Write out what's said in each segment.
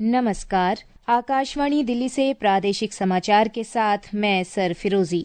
नमस्कार। आकाशवाणी दिल्ली से प्रादेशिक समाचार के साथ मैं सरफिरोजी।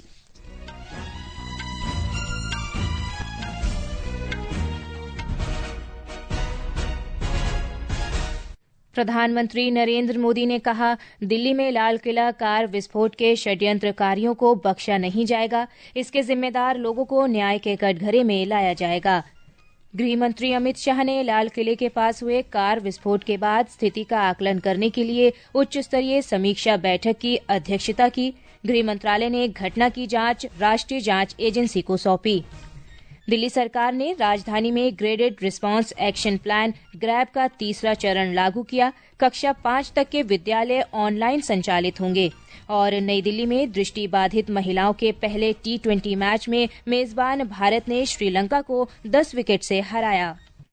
प्रधानमंत्री नरेंद्र मोदी ने कहा, दिल्ली में लाल किला कार विस्फोट के षड्यंत्रकारियों को बख्शा नहीं जाएगा। इसके जिम्मेदार लोगों को न्याय के कटघरे में लाया जाएगा। गृह मंत्री अमित शाह ने लाल किले के पास हुए कार विस्फोट के बाद स्थिति का आकलन करने के लिए उच्च स्तरीय समीक्षा बैठक की अध्यक्षता की। गृह मंत्रालय ने घटना की जांच राष्ट्रीय जांच एजेंसी को सौंपी। दिल्ली सरकार ने राजधानी में graded response action plan GRAP का तीसरा चरण लागू किया। कक्षा 5 तक के विद्यालय ऑनलाइन संचालित होंगे। और नई दिल्ली में दृष्टिबाधित महिलाओं के पहले T20 मैच में मेजबान भारत ने श्रीलंका को 10 विकेट से हराया।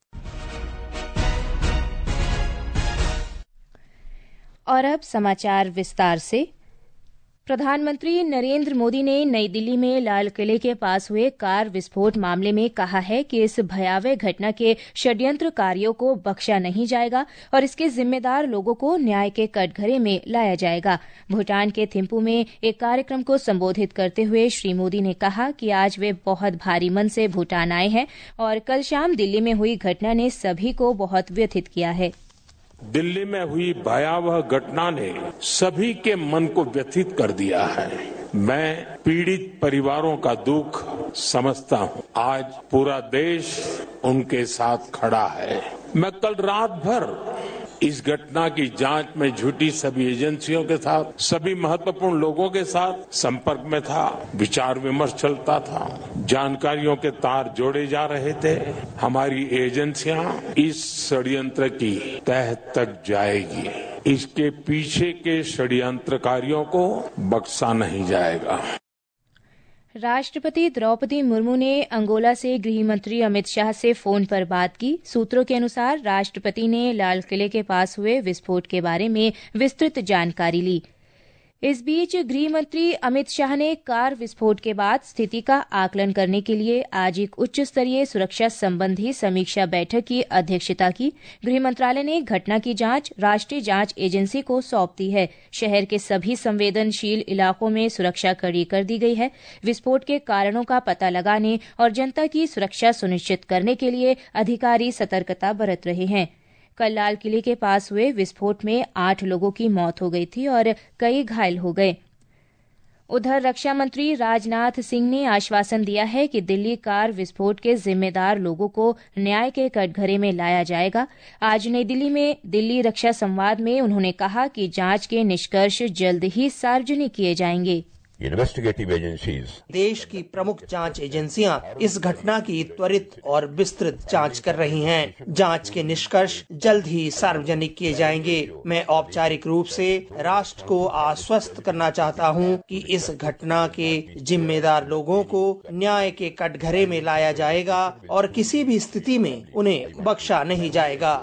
और अब समाचार विस्तार से। प्रधानमंत्री नरेंद्र मोदी ने नई दिल्ली में लाल किले के पास हुए कार विस्फोट मामले में कहा है कि इस भयावह घटना के षड्यंत्रकारियों को बख्शा नहीं जाएगा और इसके जिम्मेदार लोगों को न्याय के कटघरे में लाया जाएगा। भूटान के थिम्पू में एक कार्यक्रम को संबोधित करते हुए श्री मोदी ने कहा कि आज वे बहुत भारी मन से भूटान आए हैं और कल शाम दिल्ली में हुई घटना ने सभी को बहुत व्यथित किया है। दिल्ली में हुई भयावह घटना ने सभी के मन को व्यथित कर दिया है। मैं पीड़ित परिवारों का दुख समझता हूं। आज पूरा देश उनके साथ खड़ा है। मैं कल रात भर इस घटना की जांच में जुटी सभी एजेंसियों के साथ, सभी महत्वपूर्ण लोगों के साथ संपर्क में था। विचार विमर्श चलता था, जानकारियों के तार जोड़े जा रहे थे। हमारी एजेंसियां इस षड्यंत्र की तह तक जाएगी। इसके पीछे के षड्यंत्रकारियों को बख्शा नहीं जाएगा। राष्ट्रपति द्रौपदी मुर्मू ने अंगोला से गृह मंत्री अमित शाह से फोन पर बात की। सूत्रों के अनुसार राष्ट्रपति ने लाल किले के पास हुए विस्फोट के बारे में विस्तृत जानकारी ली। इस बीच गृह मंत्री अमित शाह ने कार विस्फोट के बाद स्थिति का आकलन करने के लिए आज एक उच्च स्तरीय सुरक्षा संबंधी समीक्षा बैठक की अध्यक्षता की। गृह मंत्रालय ने घटना की जांच राष्ट्रीय जांच एजेंसी को सौंप दी है। शहर के सभी संवेदनशील इलाकों में सुरक्षा कड़ी कर दी गई है। विस्फोट के कारणों का पता लगाने और जनता की सुरक्षा सुनिश्चित करने के लिए अधिकारी सतर्कता बरत रहे हैं। कल लाल किले के पास हुए विस्फोट में 8 लोगों की मौत हो गई थी और कई घायल हो गए। उधर रक्षा मंत्री राजनाथ सिंह ने आश्वासन दिया है कि दिल्ली कार विस्फोट के जिम्मेदार लोगों को न्याय के कटघरे में लाया जाएगा। आज नई दिल्ली में दिल्ली रक्षा संवाद में उन्होंने कहा कि जांच के निष्कर्ष जल्द ही सार्वजनिक किए जाएंगे। इन्वेस्टिगेटिव एजेंसीज, देश की प्रमुख जांच एजेंसियां इस घटना की त्वरित और विस्तृत जांच कर रही हैं। जांच के निष्कर्ष जल्द ही सार्वजनिक किए जाएंगे। मैं औपचारिक रूप से राष्ट्र को आश्वस्त करना चाहता हूं कि इस घटना के जिम्मेदार लोगों को न्याय के कटघरे में लाया जाएगा और किसी भी स्थिति में उन्हें बख्शा नहीं जाएगा।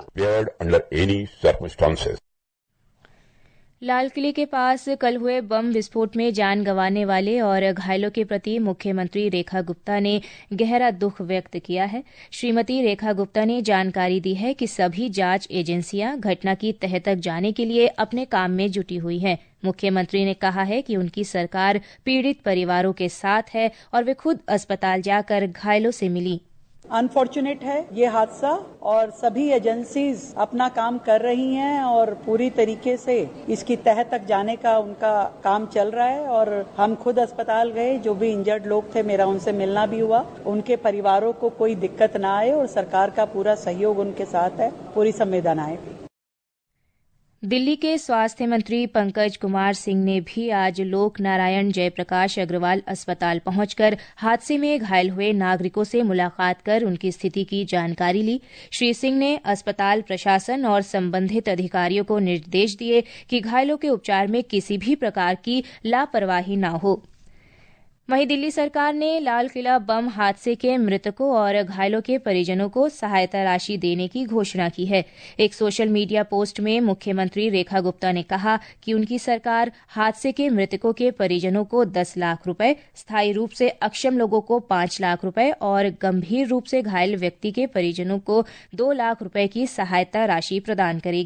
लाल किले के पास कल हुए बम विस्फोट में जान गंवाने वाले और घायलों के प्रति मुख्यमंत्री रेखा गुप्ता ने गहरा दुख व्यक्त किया है। श्रीमती रेखा गुप्ता ने जानकारी दी है कि सभी जांच एजेंसियां घटना की तह तक जाने के लिए अपने काम में जुटी हुई हैं। मुख्यमंत्री ने कहा है कि उनकी सरकार पीड़ित परिवारों के साथ है और वे खुद अस्पताल जाकर घायलों से मिली। अनफॉर्चुनेट है ये हादसा और सभी एजेंसीज अपना काम कर रही हैं और पूरी तरीके से इसकी तह तक जाने का उनका काम चल रहा है। और हम खुद अस्पताल गए, जो भी इंजर्ड लोग थे मेरा उनसे मिलना भी हुआ। उनके परिवारों को कोई दिक्कत ना आए और सरकार का पूरा सहयोग उनके साथ है, पूरी संवेदनाएं भी। दिल्ली के स्वास्थ्य मंत्री पंकज कुमार सिंह ने भी आज लोक नारायण जयप्रकाश अग्रवाल अस्पताल पहुंचकर हादसे में घायल हुए नागरिकों से मुलाकात कर उनकी स्थिति की जानकारी ली। श्री सिंह ने अस्पताल प्रशासन और संबंधित अधिकारियों को निर्देश दिए कि घायलों के उपचार में किसी भी प्रकार की लापरवाही न हो। वहीं दिल्ली सरकार ने लाल किला बम हादसे के मृतकों और घायलों के परिजनों को सहायता राशि देने की घोषणा की है। एक सोशल मीडिया पोस्ट में मुख्यमंत्री रेखा गुप्ता ने कहा कि उनकी सरकार हादसे के मृतकों के परिजनों को 10 लाख रुपए, स्थायी रूप से अक्षम लोगों को 5 लाख रुपए और गंभीर रूप से घायल व्यक्ति के परिजनों को 2 लाख रुपए की सहायता राशि प्रदान करेगी।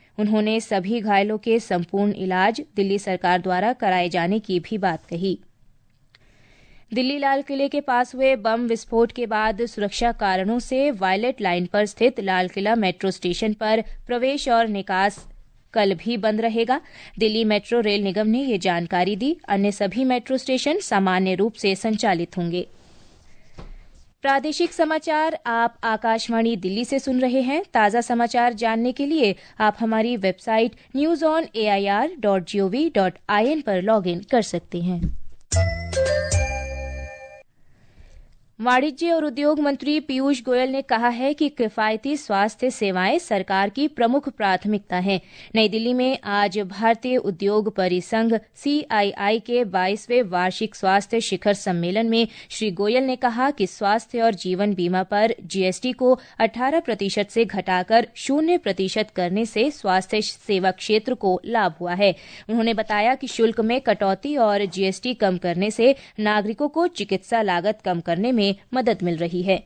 उन्होंने सभी घायलों के संपूर्ण इलाज दिल्ली सरकार द्वारा कराए जाने की भी बात कही। दिल्ली लाल किले के पास हुए बम विस्फोट के बाद सुरक्षा कारणों से वायलेट लाइन पर स्थित लाल किला मेट्रो स्टेशन पर प्रवेश और निकास कल भी बंद रहेगा। दिल्ली मेट्रो रेल निगम ने ये जानकारी दी। अन्य सभी मेट्रो स्टेशन सामान्य रूप से संचालित होंगे। प्रादेशिक समाचार आप आकाशवाणी दिल्ली से सुन रहे हैं। ताज़ा समाचार जानने के लिए आप हमारी वेबसाइट newsonair.gov.in पर लॉगिन कर सकते हैं। वाणिज्य और उद्योग मंत्री पीयूष गोयल ने कहा है कि किफायती स्वास्थ्य सेवाएं सरकार की प्रमुख प्राथमिकता हैं। नई दिल्ली में आज भारतीय उद्योग परिसंघ CII के 22वें वार्षिक स्वास्थ्य शिखर सम्मेलन में श्री गोयल ने कहा कि स्वास्थ्य और जीवन बीमा पर GST को 18% से घटाकर 0% करने से स्वास्थ्य सेवा क्षेत्र को लाभ हुआ है। उन्होंने बताया कि शुल्क में कटौती और GST कम करने से नागरिकों को चिकित्सा लागत कम करने में मदद मिल रही है।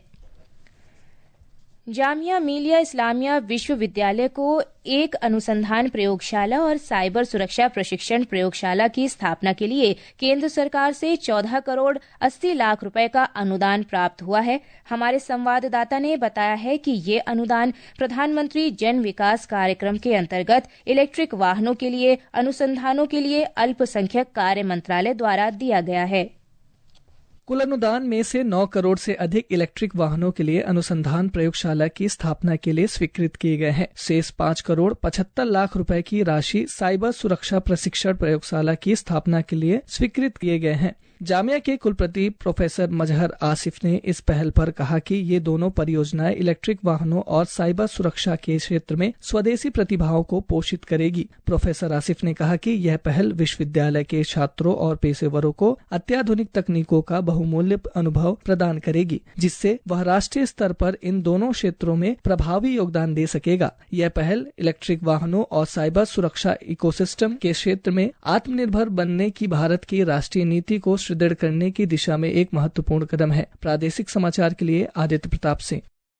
जामिया मिलिया इस्लामिया विश्वविद्यालय को एक अनुसंधान प्रयोगशाला और साइबर सुरक्षा प्रशिक्षण प्रयोगशाला की स्थापना के लिए केंद्र सरकार से 14 करोड़ 80 लाख रुपए का अनुदान प्राप्त हुआ है। हमारे संवाददाता ने बताया है कि ये अनुदान प्रधानमंत्री जन विकास कार्यक्रम के अंतर्गत इलेक्ट्रिक वाहनों के लिए अनुसंधानों के लिए अल्पसंख्यक कार्य मंत्रालय द्वारा दिया गया है। कुल अनुदान में से 9 करोड़ से अधिक इलेक्ट्रिक वाहनों के लिए अनुसंधान प्रयोगशाला की स्थापना के लिए स्वीकृत किए गए हैं। शेष 5 करोड़ 75 लाख रुपए की राशि साइबर सुरक्षा प्रशिक्षण प्रयोगशाला की स्थापना के लिए स्वीकृत किए गए हैं। जामिया के कुलपति प्रोफेसर मजहर आसिफ ने इस पहल पर कहा कि ये दोनों परियोजनाएं इलेक्ट्रिक वाहनों और साइबर सुरक्षा के क्षेत्र में स्वदेशी प्रतिभाओं को पोषित करेगी। प्रोफेसर आसिफ ने कहा कि यह पहल विश्वविद्यालय के छात्रों और पेशेवरों को अत्याधुनिक तकनीकों का बहुमूल्य अनुभव प्रदान करेगी, जिससे वह राष्ट्रीय स्तर पर इन दोनों क्षेत्रों में प्रभावी योगदान दे सकेगा। यह पहल इलेक्ट्रिक वाहनों और साइबर सुरक्षा इकोसिस्टम के क्षेत्र में आत्मनिर्भर बनने की भारत की राष्ट्रीय नीति को सुदृढ़ करने की दिशा में एक महत्वपूर्ण कदम है। प्रादेशिक समाचार के लिए आदित्य प्रताप सिंह।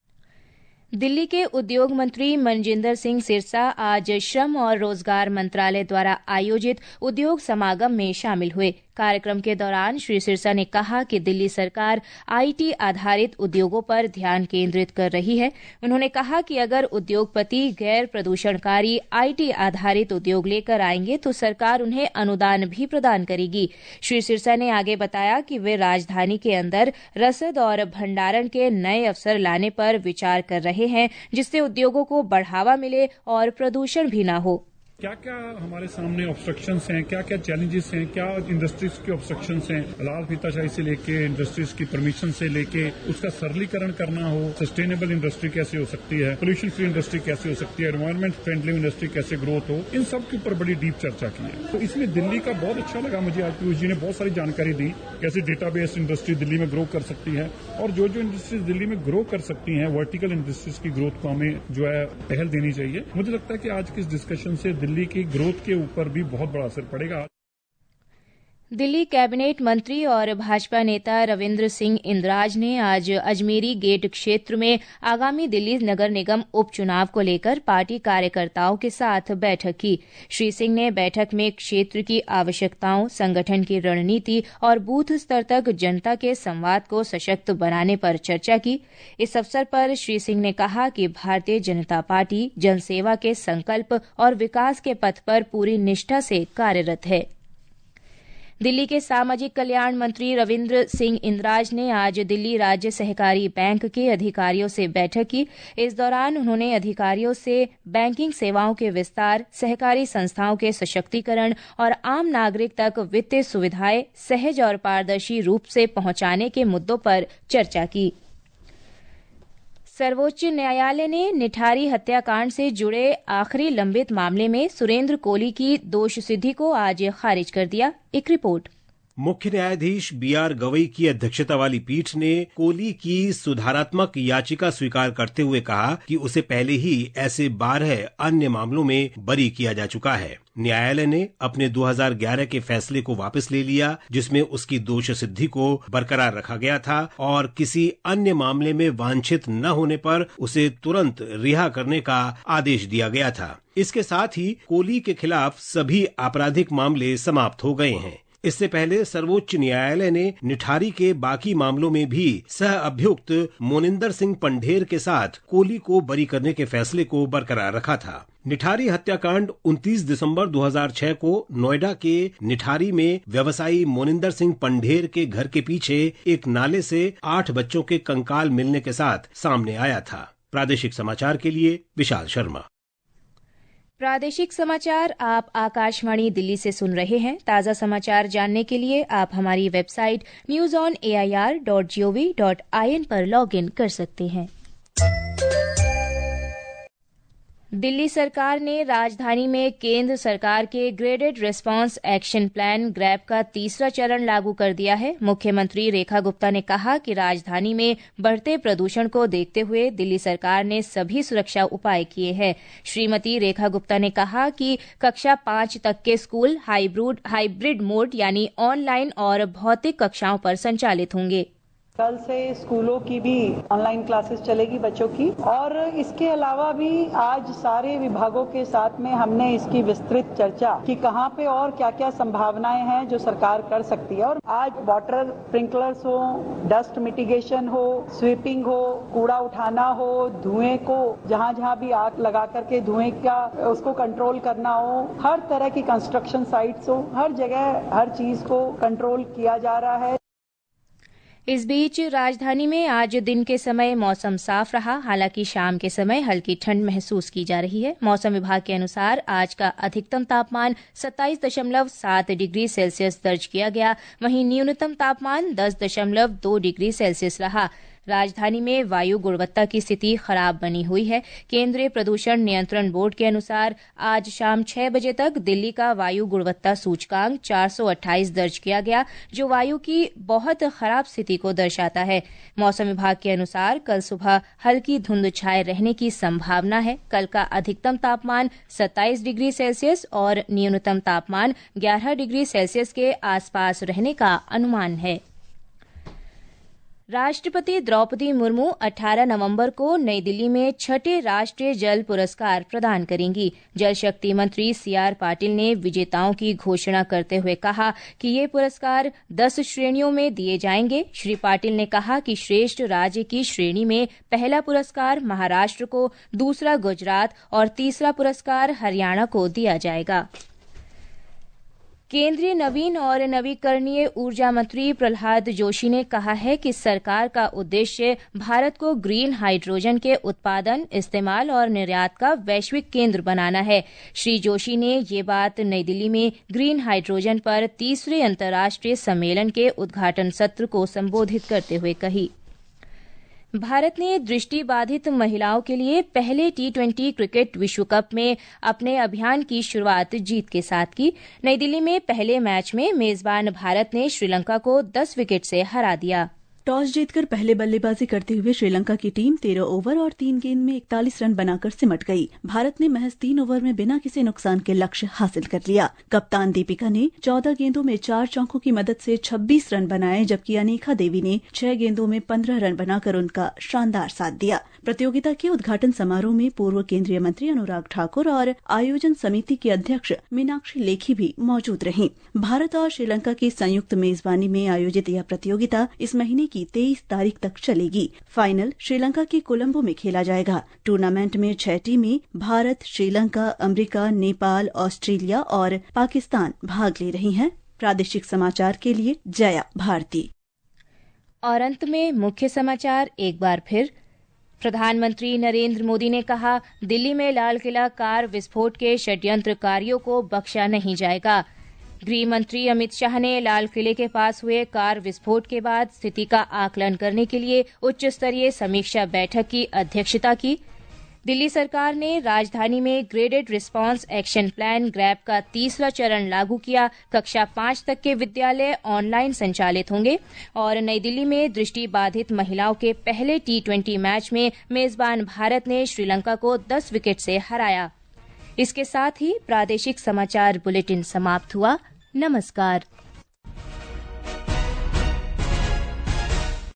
दिल्ली के उद्योग मंत्री मनजिंदर सिंह सिरसा आज श्रम और रोजगार मंत्रालय द्वारा आयोजित उद्योग समागम में शामिल हुए। कार्यक्रम के दौरान श्री सिरसा ने कहा कि दिल्ली सरकार IT आधारित उद्योगों पर ध्यान केंद्रित कर रही है। उन्होंने कहा कि अगर उद्योगपति गैर प्रदूषणकारी IT आधारित उद्योग लेकर आएंगे तो सरकार उन्हें अनुदान भी प्रदान करेगी। श्री सिरसा ने आगे बताया कि वे राजधानी के अंदर रसद और भंडारण के नए अवसर लाने पर विचार कर रहे हैं, जिससे उद्योगों को बढ़ावा मिले और प्रदूषण भी न हो। क्या क्या हमारे सामने ऑब्स्ट्रक्शंस हैं, क्या क्या चैलेंजेस हैं, क्या इंडस्ट्रीज के ऑब्स्ट्रक्शंस हैं, लाल फीताशाही से लेके इंडस्ट्रीज की परमिशन से लेके उसका सरलीकरण करना हो, सस्टेनेबल इंडस्ट्री कैसे हो सकती है, पोल्यूशन फ्री इंडस्ट्री कैसे हो सकती है, एनवायरमेंट फ्रेंडली इंडस्ट्री कैसे ग्रोथ हो, इन सब के ऊपर बड़ी डीप चर्चा की है। तो इसमें दिल्ली का बहुत अच्छा लगा मुझे। आज पीयूष जी ने बहुत सारी जानकारी दी कैसे डेटाबेस इंडस्ट्री दिल्ली में ग्रो कर सकती है, और जो जो इंडस्ट्रीज दिल्ली में ग्रो कर सकती हैं वर्टिकल इंडस्ट्रीज की ग्रोथ को हमें जो है पहल देनी चाहिए। मुझे लगता है कि आज की इस डिस्कशन से दिल्ली की ग्रोथ के ऊपर भी बहुत बड़ा असर पड़ेगा। दिल्ली कैबिनेट मंत्री और भाजपा नेता रविंद्र सिंह इंद्राज ने आज अजमेरी गेट क्षेत्र में आगामी दिल्ली नगर निगम उपचुनाव को लेकर पार्टी कार्यकर्ताओं के साथ बैठक की। श्री सिंह ने बैठक में क्षेत्र की आवश्यकताओं, संगठन की रणनीति और बूथ स्तर तक जनता के संवाद को सशक्त बनाने पर चर्चा की। इस अवसर पर श्री सिंह ने कहा कि भारतीय जनता पार्टी जनसेवा के संकल्प और विकास के पथ पर पूरी निष्ठा से कार्यरत है। दिल्ली के सामाजिक कल्याण मंत्री रविंद्र सिंह इंद्राज ने आज दिल्ली राज्य सहकारी बैंक के अधिकारियों से बैठक की। इस दौरान उन्होंने अधिकारियों से बैंकिंग सेवाओं के विस्तार, सहकारी संस्थाओं के सशक्तिकरण और आम नागरिक तक वित्तीय सुविधाएं सहज और पारदर्शी रूप से पहुंचाने के मुद्दों पर चर्चा की। सर्वोच्च न्यायालय ने निठारी हत्याकांड से जुड़े आखिरी लंबित मामले में सुरेंद्र कोली की दोष सिद्धि को आज खारिज कर दिया। एक रिपोर्ट। मुख्य न्यायाधीश BR गवई की अध्यक्षता वाली पीठ ने कोहली की सुधारात्मक याचिका स्वीकार करते हुए कहा कि उसे पहले ही ऐसे 12 अन्य मामलों में बरी किया जा चुका है। न्यायालय ने अपने 2011 के फैसले को वापस ले लिया, जिसमें उसकी दोष सिद्धि को बरकरार रखा गया था और किसी अन्य मामले में वांछित न होने पर उसे तुरंत रिहा करने का आदेश दिया गया था। इसके साथ ही कोहली के खिलाफ सभी आपराधिक मामले समाप्त हो गए हैं। इससे पहले सर्वोच्च न्यायालय ने निठारी के बाकी मामलों में भी सह अभियुक्त मोनिंदर सिंह पंढेर के साथ कोहली को बरी करने के फैसले को बरकरार रखा था। निठारी हत्याकांड 29 दिसंबर 2006 को नोएडा के निठारी में व्यवसायी मोनिंदर सिंह पंढेर के घर के पीछे एक नाले से 8 बच्चों के कंकाल मिलने के साथ सामने आया था। प्रादेशिक समाचार के लिए विशाल शर्मा। प्रादेशिक समाचार आप आकाशवाणी दिल्ली से सुन रहे हैं। ताज़ा समाचार जानने के लिए आप हमारी वेबसाइट newsonair.gov.in पर लॉगिन कर सकते हैं। दिल्ली सरकार ने राजधानी में केंद्र सरकार के graded response action plan GRAP का तीसरा चरण लागू कर दिया है। मुख्यमंत्री रेखा गुप्ता ने कहा कि राजधानी में बढ़ते प्रदूषण को देखते हुए दिल्ली सरकार ने सभी सुरक्षा उपाय किए हैं। श्रीमती रेखा गुप्ता ने कहा कि कक्षा 5 तक के स्कूल हाइब्रिड मोड यानी ऑनलाइन और भौतिक कक्षाओं पर संचालित होंगे। कल से स्कूलों की भी ऑनलाइन क्लासेस चलेगी बच्चों की, और इसके अलावा भी आज सारे विभागों के साथ में हमने इसकी विस्तृत चर्चा कि कहाँ पे और क्या क्या संभावनाएं हैं जो सरकार कर सकती है। और आज वाटर स्प्रिंकलर्स हो, डस्ट मिटिगेशन हो, स्वीपिंग हो, कूड़ा उठाना हो, धुएं को जहाँ जहाँ भी आग लगा करके धुएं का उसको कंट्रोल करना हो, हर तरह की कंस्ट्रक्शन साइट्स हो, हर जगह हर चीज को कंट्रोल किया जा रहा है। इस बीच राजधानी में आज दिन के समय मौसम साफ रहा, हालांकि शाम के समय हल्की ठंड महसूस की जा रही है। मौसम विभाग के अनुसार आज का अधिकतम तापमान 27.7 डिग्री सेल्सियस दर्ज किया गया, वहीं न्यूनतम तापमान 10.2 डिग्री सेल्सियस रहा। राजधानी में वायु गुणवत्ता की स्थिति खराब बनी हुई है। केंद्रीय प्रदूषण नियंत्रण बोर्ड के अनुसार आज शाम 6 बजे तक दिल्ली का वायु गुणवत्ता सूचकांक 428 दर्ज किया गया, जो वायु की बहुत खराब स्थिति को दर्शाता है। मौसम विभाग के अनुसार कल सुबह हल्की धुंध छाए रहने की संभावना है। कल का अधिकतम तापमान 27 डिग्री सेल्सियस और न्यूनतम तापमान 11 डिग्री सेल्सियस के आसपास रहने का अनुमान है। राष्ट्रपति द्रौपदी मुर्मू 18 नवंबर को नई दिल्ली में 6ठे राष्ट्रीय जल पुरस्कार प्रदान करेंगी। जल शक्ति मंत्री CR पाटिल ने विजेताओं की घोषणा करते हुए कहा कि ये पुरस्कार 10 श्रेणियों में दिए जाएंगे। श्री पाटिल ने कहा कि श्रेष्ठ राज्य की श्रेणी में पहला पुरस्कार महाराष्ट्र को, दूसरा गुजरात और तीसरा पुरस्कार हरियाणा को दिया जाएगा। केंद्रीय नवीन और नवीकरणीय ऊर्जा मंत्री प्रहलाद जोशी ने कहा है कि सरकार का उद्देश्य भारत को ग्रीन हाइड्रोजन के उत्पादन, इस्तेमाल और निर्यात का वैश्विक केंद्र बनाना है। श्री जोशी ने ये बात नई दिल्ली में ग्रीन हाइड्रोजन पर तीसरे अंतर्राष्ट्रीय सम्मेलन के उद्घाटन सत्र को संबोधित करते हुए कही। भारत ने दृष्टिबाधित महिलाओं के लिए पहले T20 क्रिकेट विश्व कप में अपने अभियान की शुरुआत जीत के साथ की। नई दिल्ली में पहले मैच में मेजबान भारत ने श्रीलंका को 10 विकेट से हरा दिया। टॉस जीतकर पहले बल्लेबाजी करते हुए श्रीलंका की टीम 13 ओवर और 3 गेंद में 41 रन बनाकर सिमट गई। भारत ने महज 3 ओवर में बिना किसी नुकसान के लक्ष्य हासिल कर लिया। कप्तान दीपिका ने 14 गेंदों में 4 चौकों की मदद से 26 रन बनाए, जबकि अनीखा देवी ने 6 गेंदों में 15 रन बनाकर उनका शानदार साथ दिया। प्रतियोगिता के उद्घाटन समारोह में पूर्व केंद्रीय मंत्री अनुराग ठाकुर और आयोजन समिति की अध्यक्ष मीनाक्षी लेखी भी मौजूद रहीं। भारत और श्रीलंका की संयुक्त मेजबानी में आयोजित यह प्रतियोगिता इस महीने की 23 तारीख तक चलेगी। फाइनल श्रीलंका के कोलंबो में खेला जाएगा। टूर्नामेंट में 6 टीमें भारत, श्रीलंका, अमेरिका, नेपाल, ऑस्ट्रेलिया और पाकिस्तान भाग ले रही हैं। प्रादेशिक समाचार के लिए जया भारती। और अंत में मुख्य समाचार एक बार फिर। प्रधानमंत्री नरेंद्र मोदी ने कहा, दिल्ली में लाल किला कार विस्फोट के षड्यंत्रकारियों को बख्शा नहीं जाएगा। गृह मंत्री अमित शाह ने लाल किले के पास हुए कार विस्फोट के बाद स्थिति का आकलन करने के लिए उच्च स्तरीय समीक्षा बैठक की अध्यक्षता की। दिल्ली सरकार ने राजधानी में graded response action plan GRAP का तीसरा चरण लागू किया। कक्षा 5 तक के विद्यालय ऑनलाइन संचालित होंगे और नई दिल्ली में दृष्टि बाधित महिलाओं के पहले T20 मैच में मेजबान भारत ने श्रीलंका को 10 विकेट से हराया। इसके साथ ही प्रादेशिक समाचार बुलेटिन समाप्त हुआ। नमस्कार।